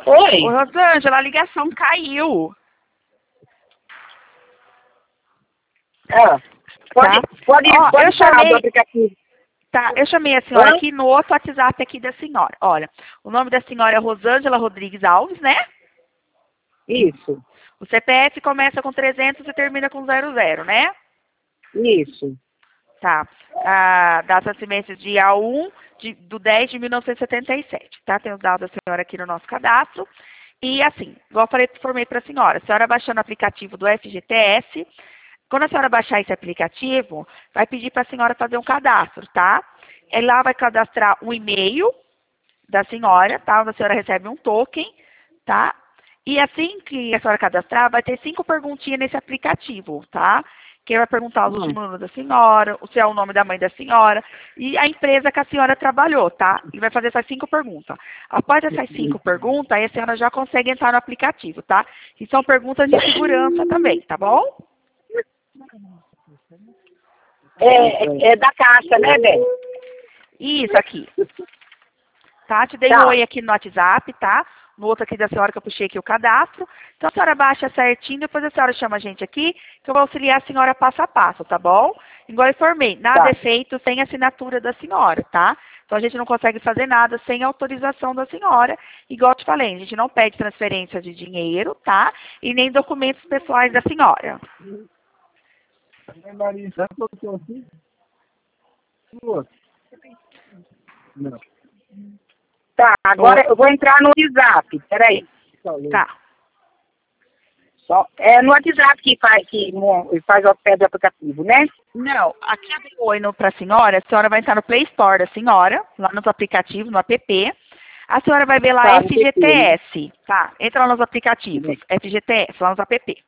Oi? Ô, Rosângela, a ligação caiu. Ah, pode, Tá? pode, Ó, pode eu falar do chamei, aplicativo. tá, eu chamei a senhora Hã? aqui no outro WhatsApp aqui da senhora. Olha, o nome da senhora é Rosângela Rodrigues Alves, né? Isso, O CPF começa com 300 e termina com 00, né? isso. Tá. A data de nascimento dia 1 de 1977, tá? Tem os dados da senhora aqui no nosso cadastro. E assim, igual eu falei, informei para a senhora baixando o aplicativo do FGTS, quando a senhora baixar esse aplicativo, vai pedir para a senhora fazer um cadastro, tá? Ele lá vai cadastrar um e-mail da senhora, tá? Onde a senhora recebe um token, tá? E assim que a senhora cadastrar, vai ter 5 perguntinhas nesse aplicativo, tá? Que vai perguntar os últimos números da senhora, se é o nome da mãe da senhora e a empresa que a senhora trabalhou, tá? Ele vai fazer essas 5 perguntas. Após essas 5 perguntas, aí a senhora já consegue entrar no aplicativo, tá? E são perguntas de segurança também, tá bom? É da caixa, né, Bem? Isso aqui. Tá? Te dei um Tá, oi aqui no WhatsApp, tá? No outro aqui da senhora que eu puxei aqui o cadastro. Então a senhora baixa certinho, depois a senhora chama a gente aqui, que eu vou auxiliar a senhora passo a passo, tá bom? Igual eu informei, nada é tá. feito sem assinatura da senhora, tá? Então a gente não consegue fazer nada sem autorização da senhora. Igual eu te falei, a gente não pede transferência de dinheiro, tá? E nem documentos pessoais da senhora. Tá, agora eu vou entrar no WhatsApp. Peraí. Tá. É no WhatsApp que faz o pé do aplicativo, né? Não, aqui eu dei um oi para a senhora vai entrar no Play Store da senhora, lá nos aplicativos, no app. A senhora vai ver lá Tá, no PT, né? FGTS, tá? Entra lá nos aplicativos, FGTS, lá nos app.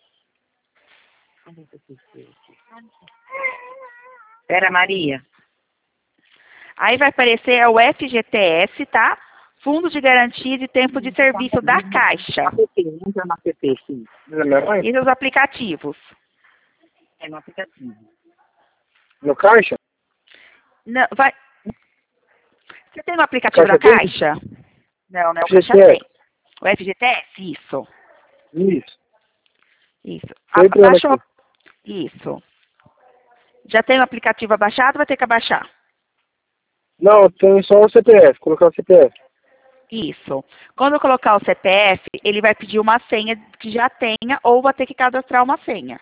Pera, Maria. Aí vai aparecer o FGTS, tá? Fundo de Garantia de Tempo de Serviço da Caixa. App, entra no app, sim. E nos aplicativos. É no aplicativo. No caixa? Não, vai... Você tem o aplicativo da Caixa Caixa? Não, né? O FGTS. Caixa tem. O FGTS? Isso. Isso. Isso. Tô entrando Abaixa o... aqui. Isso. Já tem o aplicativo abaixado, vai ter que abaixar. Não, tem só o CPF, colocar o CPF. Isso. Quando eu colocar o CPF, ele vai pedir uma senha que já tenha ou vai ter que cadastrar uma senha.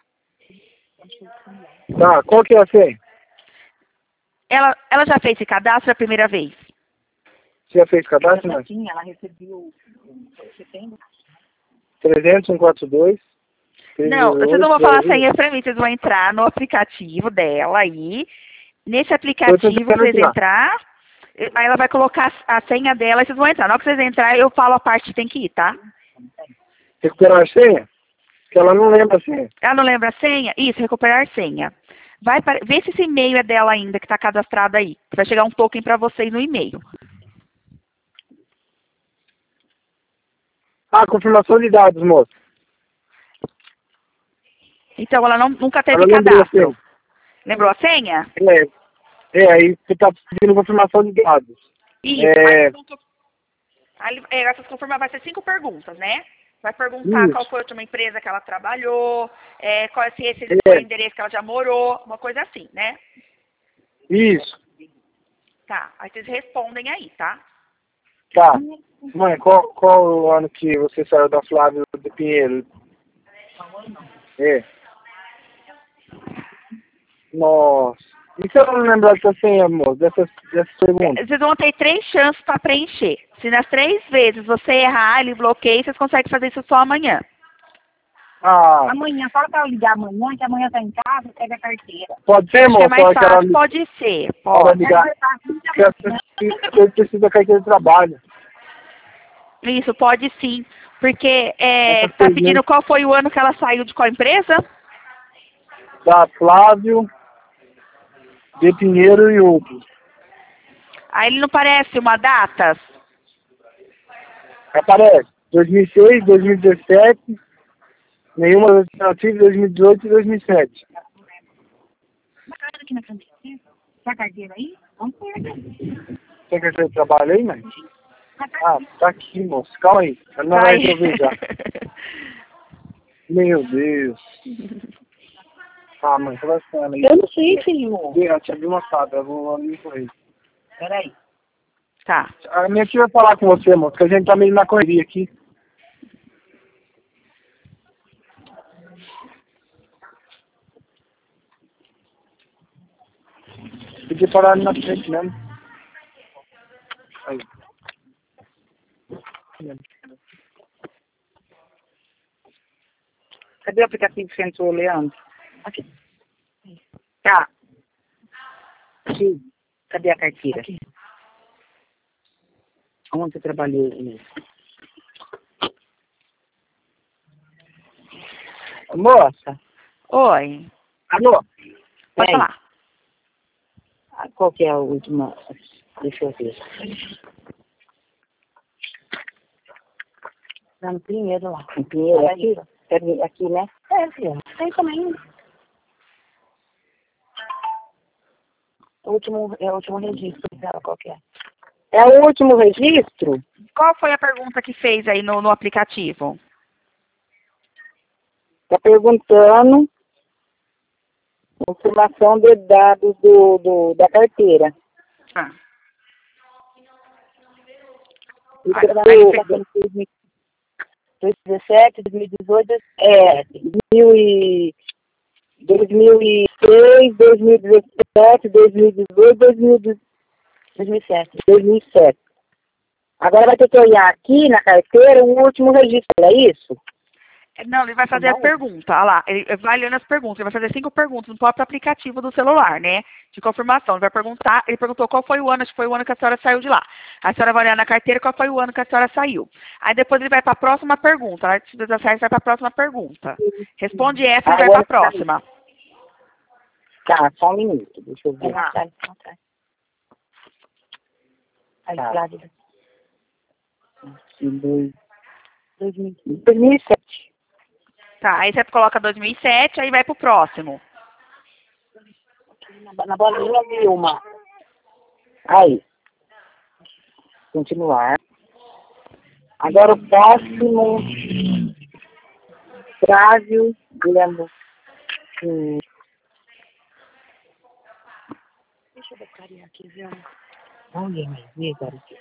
Tá, qual que é a senha? Ela já fez esse cadastro a primeira vez? Você já fez cadastro, né? Sim, ela recebeu. Você tem? 300, 142. Não, vocês não vão falar a senha pra mim, vocês vão entrar no aplicativo dela aí. Nesse aplicativo, vocês entrar, aí ela vai colocar a senha dela e vocês vão entrar. Na hora que vocês entrarem, eu falo a parte que tem que ir, tá? Recuperar a senha? Porque ela não lembra a senha. Ela não lembra a senha? Isso, recuperar senha. Vê se esse e-mail é dela ainda, que está cadastrado aí. Vai chegar um token para vocês no e-mail. Ah, confirmação de dados, moço. Então, ela nunca teve Ela lembrou a cadastro. senha. Lembrou a senha? Aí você tá pedindo confirmação de dados. Isso. Essas vai ser 5 perguntas, né? Vai perguntar Isso. qual foi a última empresa que ela trabalhou, se esse foi o endereço que ela já morou, uma coisa assim, né? Isso. Tá, aí vocês respondem aí, tá? Tá. Mãe, qual o ano que você saiu da Flávio de Pinheiro? Nossa. E se eu não lembrar dessa senha, amor? Dessas perguntas? Vocês vão ter 3 chances para preencher. Se nas 3 vezes você errar, ele bloqueia, vocês conseguem fazer isso só amanhã. Ah. Amanhã, só para eu ligar amanhã, que amanhã tá em casa, pega a carteira. Pode ser, Acho amor? que é mais fácil, pode ser. Pode ligar. Porque eu preciso da carteira de trabalho. Isso, pode sim. Porque tá pedindo qual foi o ano que ela saiu de qual empresa? Da Flávio de Pinheiro e outros. Aí ele não parece uma data? Aparece 2006, 2017, nenhuma alternativa, 2018 e 2007. Aqui na frente. Tá a carteira aí? Vamos pôr aqui. Tem carteira de trabalho aí, mãe? Ah, tá aqui, moço. Calma aí. Não Tá vai aí. resolver já. Meu Deus. Ah, mãe, conversa com ela aí. Eu não sei, filho. Eu te abri uma fada, eu vou ali correr. Peraí. Tá. A minha tia vai falar com você, moço, que a gente tá meio na correria aqui. Podia parar ali na frente mesmo. Aí. Cadê o aplicativo que você entrou, Leandro? Aqui. Tá. Aqui. Cadê a carteira? Aqui. Onde você trabalhou nisso? Moça. Oi. Alô? Pode falar. Qual que é a última? Deixa eu ver. Tá no Pinheiro lá. No Pinheiro? Aqui? Aqui, né? É, filho. Tem também. É o último registro dela, qual que é? É o último registro? Qual foi a pergunta que fez aí no aplicativo? Tá perguntando informação de dados da carteira. Ah. E Aí trabalhou fez- 2017, 2018, 2006, 2017, 2018, 2007. Agora vai ter que olhar aqui na carteira o último registro, é isso? Não, ele vai fazer as perguntas. Olha lá, ele vai olhando as perguntas. Ele vai fazer 5 perguntas no próprio aplicativo do celular, né? De confirmação. Ele vai perguntar, ele perguntou qual foi o ano, acho que foi o ano que a senhora saiu de lá. A senhora vai olhar na carteira qual foi o ano que a senhora saiu. Aí depois ele vai para a próxima pergunta. A se 17 vai para a próxima pergunta. Responde essa e vai para a próxima. Tá, só um minuto, deixa eu ver. Aí, Tá. 2007. Tá, aí você coloca 2007, aí vai pro próximo. Na bolinha, Vilma. Aí. Continuar. Agora o próximo. Flávio. Lembro. Deixa eu botar aqui, Vilma. Olha, vê, garoto.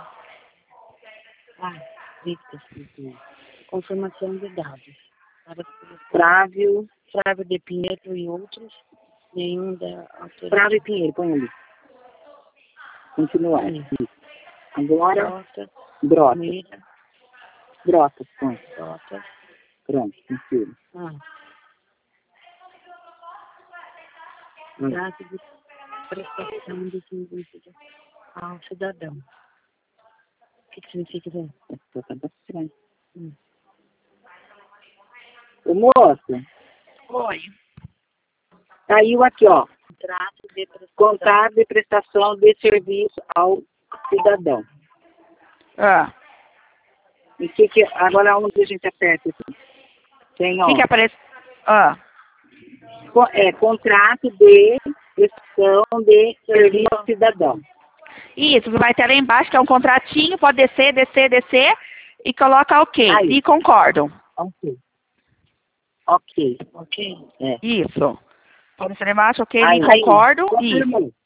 Confirmação de dados. Flávio de Pinheiro e outros. Nenhum da autoridade. Flávio Pinheiro, põe ali. Continuar. Agora, Brotas, põe. Pronto, confirma. Prazo de prestação de serviço ao cidadão. O que significa isso? Ô, moça. Oi. Saiu aqui, ó. Contrato de prestação de serviço ao cidadão. Ah. E agora onde a gente aperta aqui? Tem, ó. O que aparece? Ah. Contrato de prestação de serviço ao cidadão. Isso, vai ter lá embaixo, que é um contratinho, pode descer, e coloca ok. Aí. E concordam. Ok. É. Isso. Pode ser lá embaixo, ok, Aí. e concordo. Confirmou. Isso.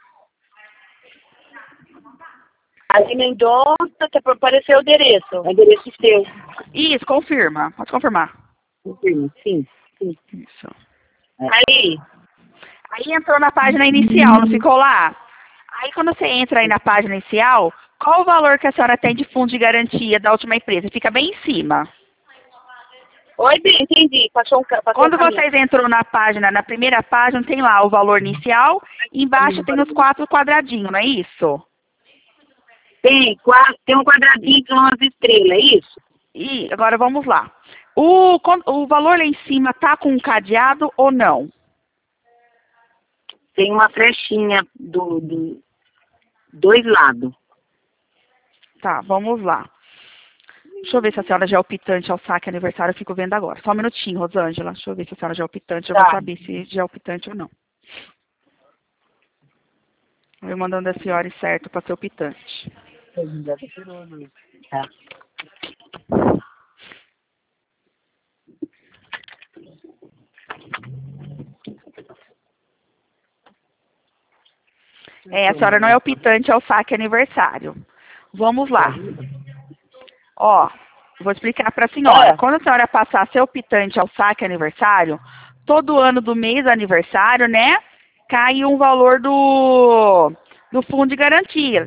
Aí emendou, apareceu o endereço. O endereço seu. Isso, confirma. Pode confirmar. Confirma, sim. Isso. Aí. Aí entrou na página inicial, não ficou lá? Aí quando você entra aí na página inicial, qual o valor que a senhora tem de fundo de garantia da última empresa? Fica bem em cima. Oi, bem, entendi. Passou Quando vocês entram na página, na primeira página, tem lá o valor inicial, e embaixo tem os 4 quadradinhos, não é isso? Tem um quadradinho com umas estrelas, é isso? E agora vamos lá. O valor lá em cima tá com um cadeado ou não? Tem uma flechinha do dois lados. Tá, vamos lá. Deixa eu ver se a senhora já é optante ao saque aniversário, eu fico vendo agora. Só um minutinho, Rosângela. Deixa eu ver se a senhora já é optante, eu vou saber se já é optante ou não. Eu mandando a senhora certo para ser optante. Tá. A senhora não é optante ao saque aniversário. Vamos lá. Ó, vou explicar para a senhora. Quando a senhora passar a ser optante ao saque aniversário, todo ano do mês aniversário, né, cai um valor do fundo de garantia.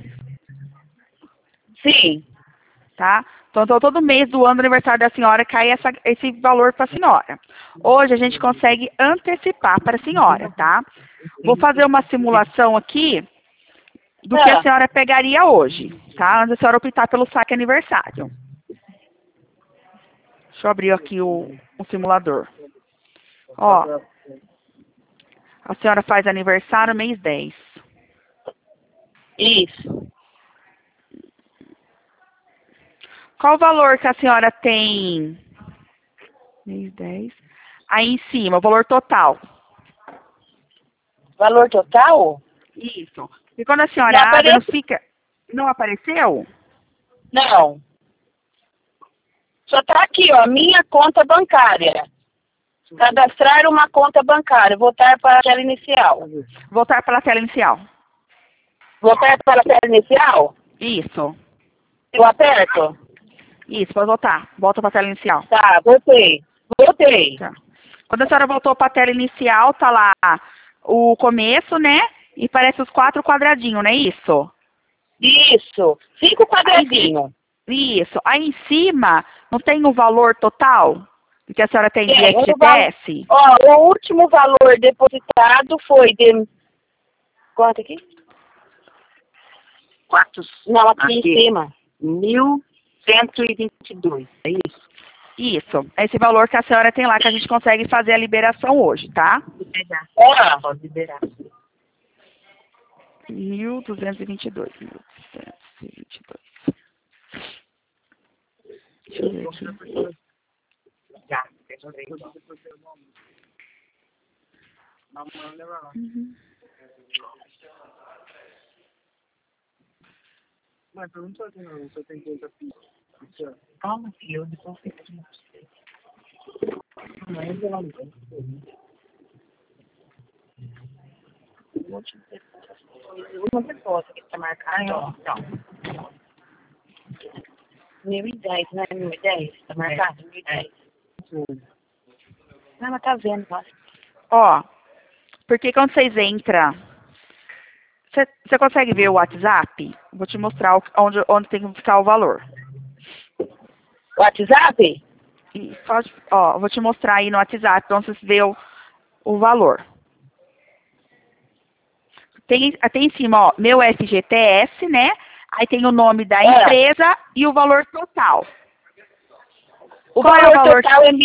Sim. Tá? Então, todo mês do ano do aniversário da senhora cai esse valor para a senhora. Hoje a gente consegue antecipar para a senhora, tá? Vou fazer uma simulação aqui do que a senhora pegaria hoje, tá? Antes da senhora optar pelo saque aniversário. Deixa eu abrir aqui o simulador. Ó, a senhora faz aniversário mês 10. Isso. Qual o valor que a senhora tem? Mês 10. Aí em cima, o valor total. Valor total? Isso. E quando a senhora abre, não fica... Não apareceu? Não. Só tá aqui, ó, minha conta bancária. Cadastrar uma conta bancária. Voltar para a tela inicial. Voltar para a tela inicial. Voltar para a tela inicial? Isso. Eu aperto? Isso, pode voltar. Volta para a tela inicial. Tá, voltei. Voltei. Tá. Quando a senhora voltou para a tela inicial, tá lá o começo, né? E parece os 4 quadradinhos, não é isso? Isso. 5 quadradinhos. Isso. Aí em cima, não tem o valor total que a senhora tem de FGTS? Ó, o último valor depositado foi de... Quanto aqui? 4. Não, aqui em cima. 1.122, é isso? Isso. Esse valor que a senhora tem lá, que a gente consegue fazer a liberação hoje, tá? Pode liberar. 1.222. 1.222. Deixa eu ver aqui. Já. Mas pergunta aqui não, você tem conta fixa. Calma, filho, eu depois eu te mostro. Mas eu não tenho. Uma pessoa que está marcada, ó. Então. 1010, né? 1010, está marcado? 1010. Não, mas tá vendo, nossa. Ó, porque quando vocês entram, você consegue ver o WhatsApp? Vou te mostrar onde tem que ficar o valor. WhatsApp? E ó, vou te mostrar aí no WhatsApp, onde vocês vê o valor. Tem em cima, ó, meu FGTS, né? Aí tem o nome da empresa e o valor total. O Qual valor, é o valor total é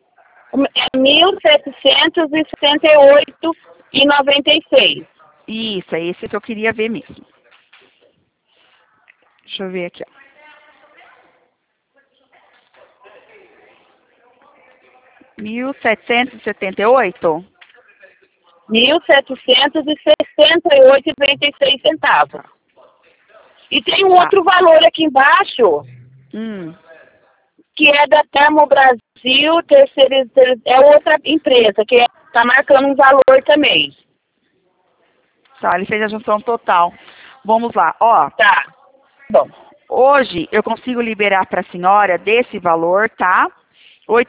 1.768,96. Isso, é esse que eu queria ver mesmo. Deixa eu ver aqui, ó. R$ 1.768,96. E tem um outro valor aqui embaixo, que é da Termo Brasil, é outra empresa, que está marcando um valor também. Tá, ele fez a junção total. Vamos lá, ó. Tá. Bom. Hoje eu consigo liberar para a senhora desse valor, tá? R$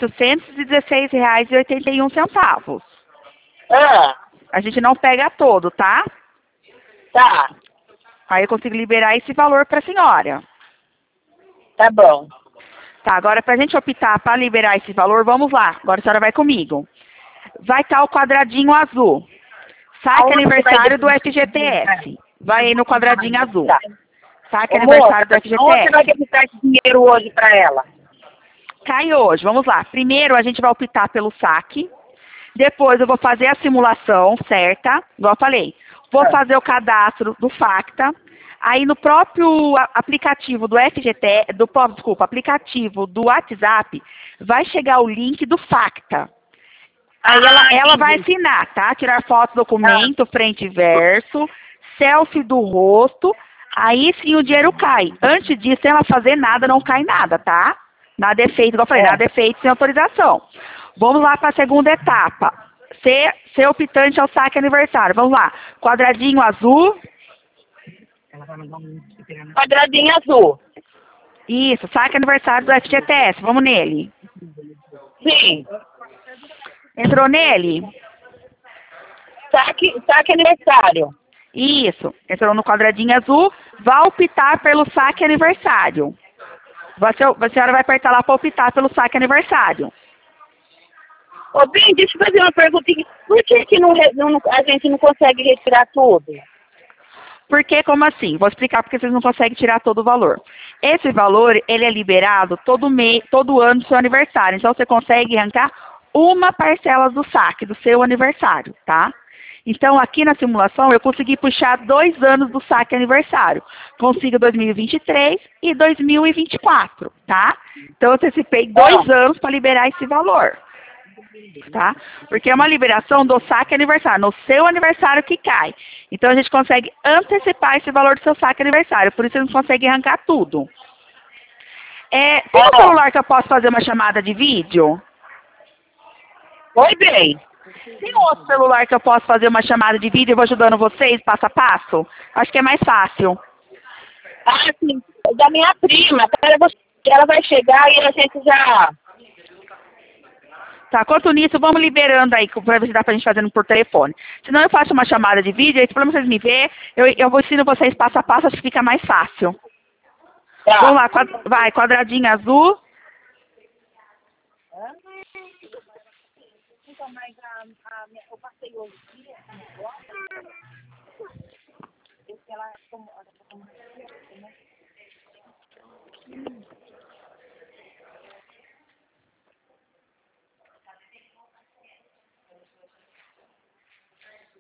816,81. A gente não pega todo, tá? Tá. Aí eu consigo liberar esse valor para a senhora. Tá bom. Tá, agora para a gente optar para liberar esse valor, vamos lá. Agora a senhora vai comigo. Vai estar o quadradinho azul. Saque aniversário do FGTS. Vai aí no quadradinho azul. Tá. Saque aniversário do FGTS. Onde você vai depositar esse dinheiro hoje para ela? Cai hoje, vamos lá. Primeiro a gente vai optar pelo saque. Depois eu vou fazer a simulação certa, igual eu falei. Vou fazer o cadastro do FACTA. Aí no próprio aplicativo do FGTS, aplicativo do WhatsApp, vai chegar o link do FACTA. Aí ela vai assinar, tá? Tirar foto do documento, frente e verso, selfie do rosto. Aí sim o dinheiro cai. Antes disso, sem ela fazer nada, não cai nada, tá? Nada é feito, igual eu falei, nada é feito sem autorização. Vamos lá para a segunda etapa. Ser optante ao saque aniversário. Vamos lá. Quadradinho azul. Ela vai mandar um esperando. Quadradinho azul. Isso, saque aniversário do FGTS. Vamos nele. Sim. Entrou nele? Saque aniversário. Isso. Entrou no quadradinho azul. Vai optar pelo saque aniversário. A senhora vai apertar lá para optar pelo saque aniversário. Ô, bem, deixa eu fazer uma perguntinha. Por que a gente não consegue retirar tudo? Porque, como assim? Vou explicar porque vocês não conseguem tirar todo o valor. Esse valor, ele é liberado todo ano do seu aniversário. Então, você consegue arrancar uma parcela do saque do seu aniversário, tá? Então, aqui na simulação, eu consegui puxar 2 anos do saque aniversário. Consigo 2023 e 2024, tá? Então, eu antecipei 2 anos para liberar esse valor. Tá? Porque é uma liberação do saque aniversário, no seu aniversário que cai. Então a gente consegue antecipar esse valor do seu saque aniversário, por isso a gente consegue arrancar tudo. Tem um celular que eu posso fazer uma chamada de vídeo? Oi, bem. Tem um outro celular que eu posso fazer uma chamada de vídeo e vou ajudando vocês passo a passo? Acho que é mais fácil. Ah, sim. Da minha prima. Ela vai chegar e a gente já... Tá, quanto nisso, vamos liberando aí, para ver se dá pra gente fazendo por telefone. Senão eu faço uma chamada de vídeo, aí pra vocês me verem, eu vou ensinar vocês passo a passo, acho que fica mais fácil. Tá. Vamos lá, vai, quadradinho azul. Eu passei hoje aqui,